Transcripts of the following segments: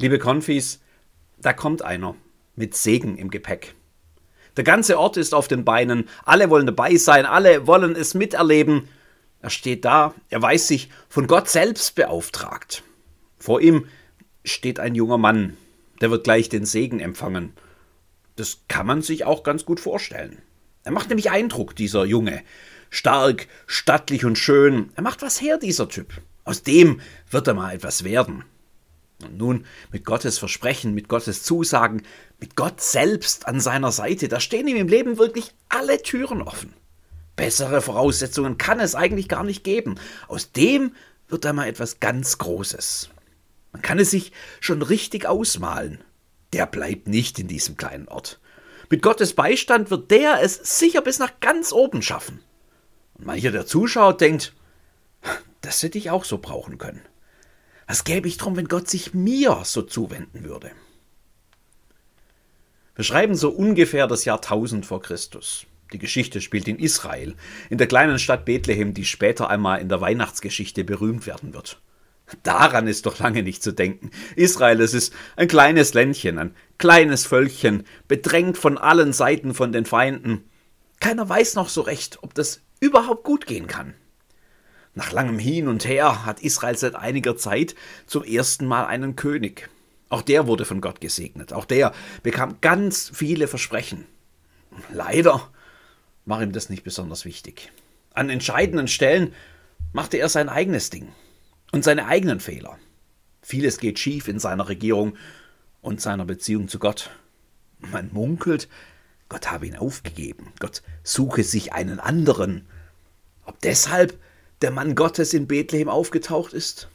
Liebe Konfis, da kommt einer mit Segen im Gepäck. Der ganze Ort ist auf den Beinen, alle wollen dabei sein, alle wollen es miterleben. Er steht da, er weiß sich von Gott selbst beauftragt. Vor ihm steht ein junger Mann, der wird gleich den Segen empfangen. Das kann man sich auch ganz gut vorstellen. Er macht nämlich Eindruck, dieser Junge. Stark, stattlich und schön. Er macht was her, dieser Typ. Aus dem wird er mal etwas werden. Und nun mit Gottes Versprechen, mit Gottes Zusagen, mit Gott selbst an seiner Seite, da stehen ihm im Leben wirklich alle Türen offen. Bessere Voraussetzungen kann es eigentlich gar nicht geben. Aus dem wird einmal etwas ganz Großes. Man kann es sich schon richtig ausmalen. Der bleibt nicht in diesem kleinen Ort. Mit Gottes Beistand wird der es sicher bis nach ganz oben schaffen. Und mancher, der zuschaut, denkt, das hätte ich auch so brauchen können. Was gäbe ich drum, wenn Gott sich mir so zuwenden würde? Wir schreiben so ungefähr das Jahr 1000 vor Christus. Die Geschichte spielt in Israel, in der kleinen Stadt Bethlehem, die später einmal in der Weihnachtsgeschichte berühmt werden wird. Daran ist doch lange nicht zu denken. Israel, es ist ein kleines Ländchen, ein kleines Völkchen, bedrängt von allen Seiten von den Feinden. Keiner weiß noch so recht, ob das überhaupt gut gehen kann. Nach langem Hin und Her hat Israel seit einiger Zeit zum ersten Mal einen König. Auch der wurde von Gott gesegnet. Auch der bekam ganz viele Versprechen. Leider war ihm das nicht besonders wichtig. An entscheidenden Stellen machte er sein eigenes Ding und seine eigenen Fehler. Vieles geht schief in seiner Regierung und seiner Beziehung zu Gott. Man munkelt, Gott habe ihn aufgegeben. Gott suche sich einen anderen. Ob deshalb der Mann Gottes in Bethlehem aufgetaucht ist?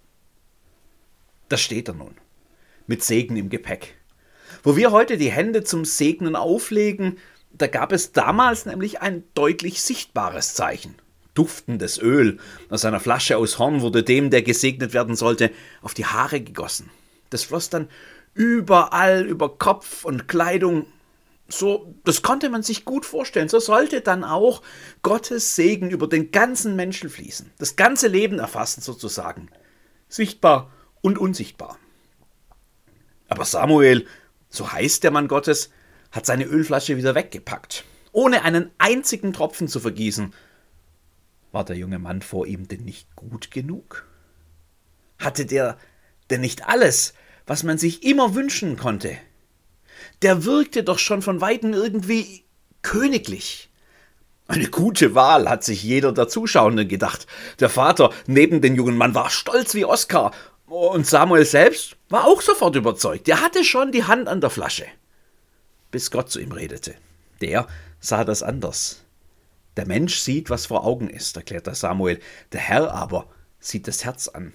Da steht er nun, mit Segen im Gepäck. Wo wir heute die Hände zum Segnen auflegen, da gab es damals nämlich ein deutlich sichtbares Zeichen. Duftendes Öl aus einer Flasche aus Horn wurde dem, der gesegnet werden sollte, auf die Haare gegossen. Das floss dann überall über Kopf und Kleidung. So, das konnte man sich gut vorstellen. So sollte dann auch Gottes Segen über den ganzen Menschen fließen. Das ganze Leben erfassen sozusagen. Sichtbar und unsichtbar. Aber Samuel, so heißt der Mann Gottes, hat seine Ölflasche wieder weggepackt. Ohne einen einzigen Tropfen zu vergießen. War der junge Mann vor ihm denn nicht gut genug? Hatte der denn nicht alles, was man sich immer wünschen konnte? Der wirkte doch schon von Weitem irgendwie königlich. Eine gute Wahl, hat sich jeder der Zuschauenden gedacht. Der Vater neben dem jungen Mann war stolz wie Oskar. Und Samuel selbst war auch sofort überzeugt. Er hatte schon die Hand an der Flasche. Bis Gott zu ihm redete. Der sah das anders. Der Mensch sieht, was vor Augen ist, erklärte Samuel. Der Herr aber sieht das Herz an.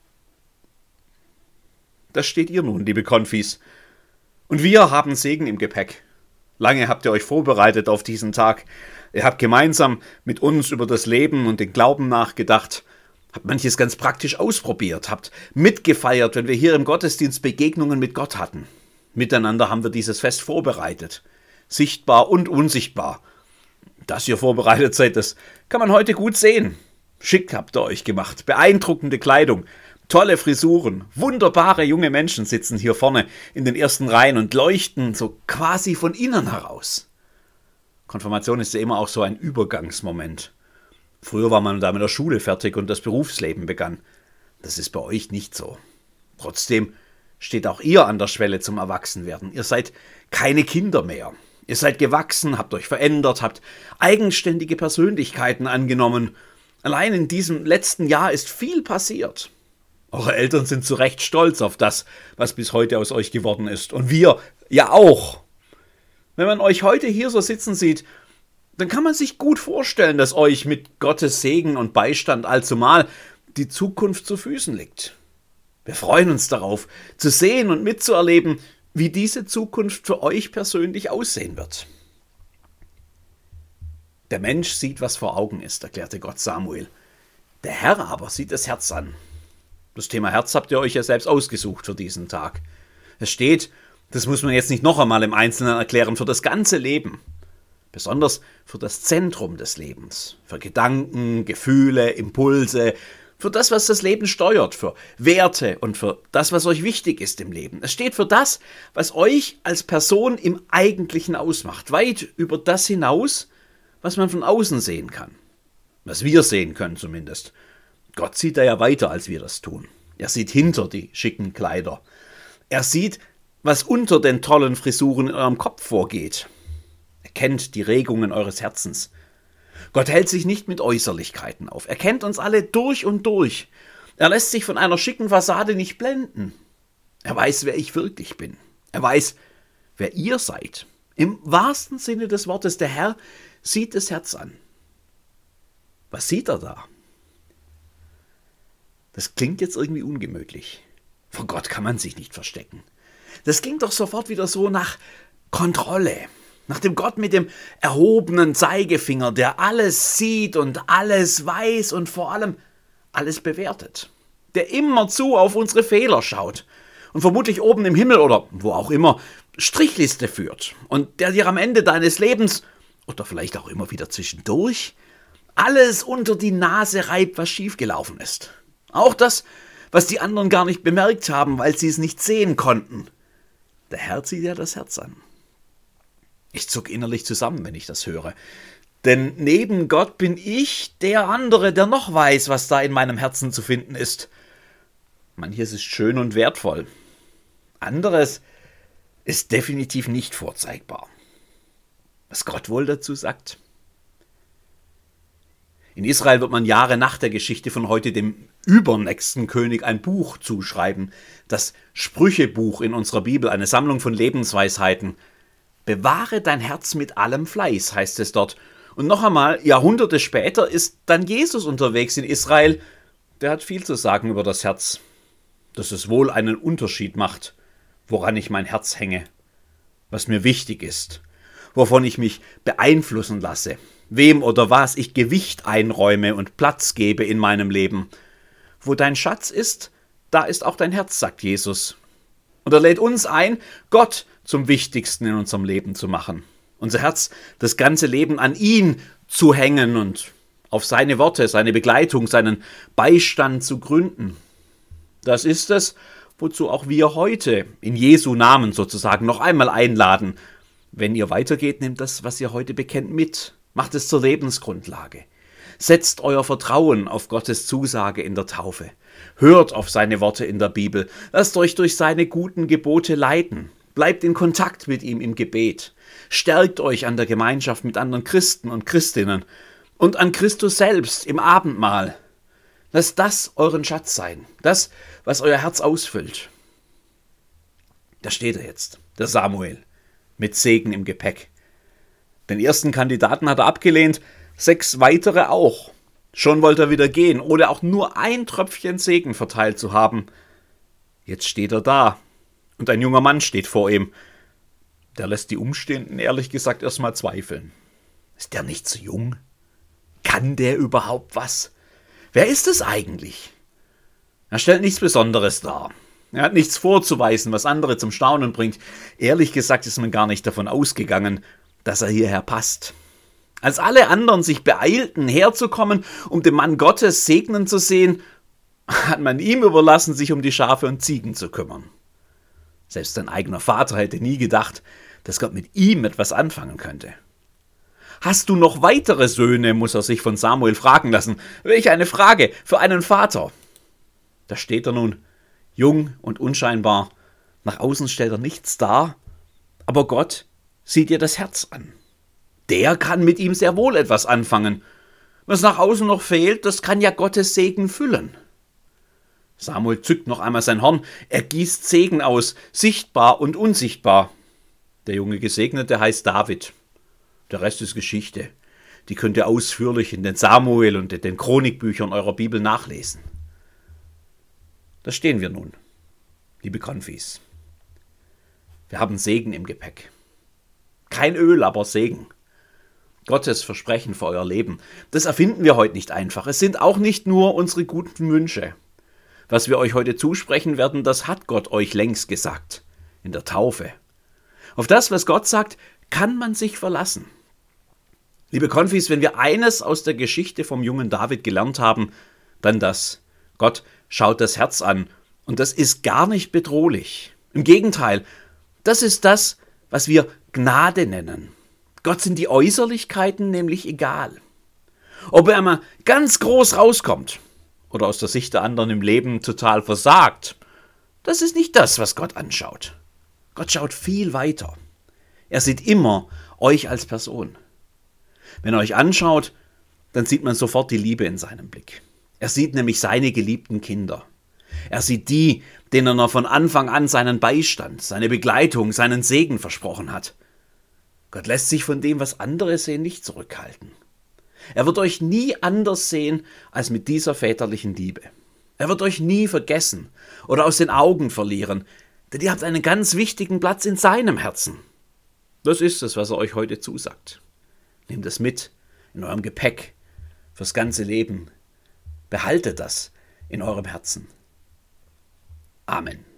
Da steht ihr nun, liebe Konfis. Und wir haben Segen im Gepäck. Lange habt ihr euch vorbereitet auf diesen Tag. Ihr habt gemeinsam mit uns über das Leben und den Glauben nachgedacht, habt manches ganz praktisch ausprobiert, habt mitgefeiert, wenn wir hier im Gottesdienst Begegnungen mit Gott hatten. Miteinander haben wir dieses Fest vorbereitet, sichtbar und unsichtbar. Dass ihr vorbereitet seid, das kann man heute gut sehen. Schick habt ihr euch gemacht, beeindruckende Kleidung, tolle Frisuren, wunderbare junge Menschen sitzen hier vorne in den ersten Reihen und leuchten so quasi von innen heraus. Konfirmation ist ja immer auch so ein Übergangsmoment. Früher war man da mit der Schule fertig und das Berufsleben begann. Das ist bei euch nicht so. Trotzdem steht auch ihr an der Schwelle zum Erwachsenwerden. Ihr seid keine Kinder mehr. Ihr seid gewachsen, habt euch verändert, habt eigenständige Persönlichkeiten angenommen. Allein in diesem letzten Jahr ist viel passiert. Eure Eltern sind zu Recht stolz auf das, was bis heute aus euch geworden ist. Und wir ja auch. Wenn man euch heute hier so sitzen sieht, dann kann man sich gut vorstellen, dass euch mit Gottes Segen und Beistand allzumal die Zukunft zu Füßen liegt. Wir freuen uns darauf, zu sehen und mitzuerleben, wie diese Zukunft für euch persönlich aussehen wird. Der Mensch sieht, was vor Augen ist, erklärte Gott Samuel. Der Herr aber sieht das Herz an. Das Thema Herz habt ihr euch ja selbst ausgesucht für diesen Tag. Es steht, das muss man jetzt nicht noch einmal im Einzelnen erklären, für das ganze Leben. Besonders für das Zentrum des Lebens. Für Gedanken, Gefühle, Impulse, für das, was das Leben steuert, für Werte und für das, was euch wichtig ist im Leben. Es steht für das, was euch als Person im Eigentlichen ausmacht, weit über das hinaus, was man von außen sehen kann. Was wir sehen können zumindest. Gott sieht da ja weiter, als wir das tun. Er sieht hinter die schicken Kleider. Er sieht, was unter den tollen Frisuren in eurem Kopf vorgeht. Er kennt die Regungen eures Herzens. Gott hält sich nicht mit Äußerlichkeiten auf. Er kennt uns alle durch und durch. Er lässt sich von einer schicken Fassade nicht blenden. Er weiß, wer ich wirklich bin. Er weiß, wer ihr seid. Im wahrsten Sinne des Wortes, der Herr sieht das Herz an. Was sieht er da? Das klingt jetzt irgendwie ungemütlich. Vor Gott kann man sich nicht verstecken. Das klingt doch sofort wieder so nach Kontrolle. Nach dem Gott mit dem erhobenen Zeigefinger, der alles sieht und alles weiß und vor allem alles bewertet. Der immerzu auf unsere Fehler schaut und vermutlich oben im Himmel oder wo auch immer Strichliste führt. Und der dir am Ende deines Lebens oder vielleicht auch immer wieder zwischendurch alles unter die Nase reibt, was schiefgelaufen ist. Auch das, was die anderen gar nicht bemerkt haben, weil sie es nicht sehen konnten. Der Herr zieht ja das Herz an. Ich zuck innerlich zusammen, wenn ich das höre. Denn neben Gott bin ich der andere, der noch weiß, was da in meinem Herzen zu finden ist. Manches ist schön und wertvoll. Anderes ist definitiv nicht vorzeigbar. Was Gott wohl dazu sagt? In Israel wird man Jahre nach der Geschichte von heute dem übernächsten König ein Buch zuschreiben. Das Sprüchebuch in unserer Bibel, eine Sammlung von Lebensweisheiten. Bewahre dein Herz mit allem Fleiß, heißt es dort. Und noch einmal, Jahrhunderte später ist dann Jesus unterwegs in Israel. Der hat viel zu sagen über das Herz. Dass es wohl einen Unterschied macht, woran ich mein Herz hänge. Was mir wichtig ist. Wovon ich mich beeinflussen lasse. Wem oder was ich Gewicht einräume und Platz gebe in meinem Leben. Wo dein Schatz ist, da ist auch dein Herz, sagt Jesus. Und er lädt uns ein, Gott zum Wichtigsten in unserem Leben zu machen. Unser Herz, das ganze Leben an ihn zu hängen und auf seine Worte, seine Begleitung, seinen Beistand zu gründen. Das ist es, wozu auch wir heute in Jesu Namen sozusagen noch einmal einladen. Wenn ihr weitergeht, nehmt das, was ihr heute bekennt, mit. Macht es zur Lebensgrundlage. Setzt euer Vertrauen auf Gottes Zusage in der Taufe. Hört auf seine Worte in der Bibel. Lasst euch durch seine guten Gebote leiten. Bleibt in Kontakt mit ihm im Gebet. Stärkt euch an der Gemeinschaft mit anderen Christen und Christinnen und an Christus selbst im Abendmahl. Lasst das euren Schatz sein. Das, was euer Herz ausfüllt. Da steht er jetzt, der Samuel, mit Segen im Gepäck. Den ersten Kandidaten hat er abgelehnt, 6 weitere auch. Schon wollte er wieder gehen, ohne auch nur ein Tröpfchen Segen verteilt zu haben. Jetzt steht er da und ein junger Mann steht vor ihm. Der lässt die Umstehenden ehrlich gesagt erstmal zweifeln. Ist der nicht zu jung? Kann der überhaupt was? Wer ist es eigentlich? Er stellt nichts Besonderes dar. Er hat nichts vorzuweisen, was andere zum Staunen bringt. Ehrlich gesagt ist man gar nicht davon ausgegangen, dass er hierher passt. Als alle anderen sich beeilten, herzukommen, um den Mann Gottes segnen zu sehen, hat man ihm überlassen, sich um die Schafe und Ziegen zu kümmern. Selbst sein eigener Vater hätte nie gedacht, dass Gott mit ihm etwas anfangen könnte. Hast du noch weitere Söhne, muss er sich von Samuel fragen lassen. Welch eine Frage für einen Vater. Da steht er nun, jung und unscheinbar. Nach außen stellt er nichts dar, aber Gott sieht ihr das Herz an. Der kann mit ihm sehr wohl etwas anfangen. Was nach außen noch fehlt, das kann ja Gottes Segen füllen. Samuel zückt noch einmal sein Horn, er gießt Segen aus, sichtbar und unsichtbar. Der junge Gesegnete heißt David. Der Rest ist Geschichte. Die könnt ihr ausführlich in den Samuel und in den Chronikbüchern eurer Bibel nachlesen. Da stehen wir nun, liebe Konfis. Wir haben Segen im Gepäck. Kein Öl, aber Segen. Gottes Versprechen für euer Leben. Das erfinden wir heute nicht einfach. Es sind auch nicht nur unsere guten Wünsche. Was wir euch heute zusprechen werden, das hat Gott euch längst gesagt. In der Taufe. Auf das, was Gott sagt, kann man sich verlassen. Liebe Konfis, wenn wir eines aus der Geschichte vom jungen David gelernt haben, dann das. Gott schaut das Herz an und das ist gar nicht bedrohlich. Im Gegenteil, das ist das, was wir Gnade nennen. Gott sind die Äußerlichkeiten nämlich egal. Ob er mal ganz groß rauskommt oder aus der Sicht der anderen im Leben total versagt, das ist nicht das, was Gott anschaut. Gott schaut viel weiter. Er sieht immer euch als Person. Wenn er euch anschaut, dann sieht man sofort die Liebe in seinem Blick. Er sieht nämlich seine geliebten Kinder. Er sieht die, denen er von Anfang an seinen Beistand, seine Begleitung, seinen Segen versprochen hat. Gott lässt sich von dem, was andere sehen, nicht zurückhalten. Er wird euch nie anders sehen als mit dieser väterlichen Liebe. Er wird euch nie vergessen oder aus den Augen verlieren, denn ihr habt einen ganz wichtigen Platz in seinem Herzen. Das ist es, was er euch heute zusagt. Nehmt es mit in eurem Gepäck fürs ganze Leben. Behaltet das in eurem Herzen. Amen.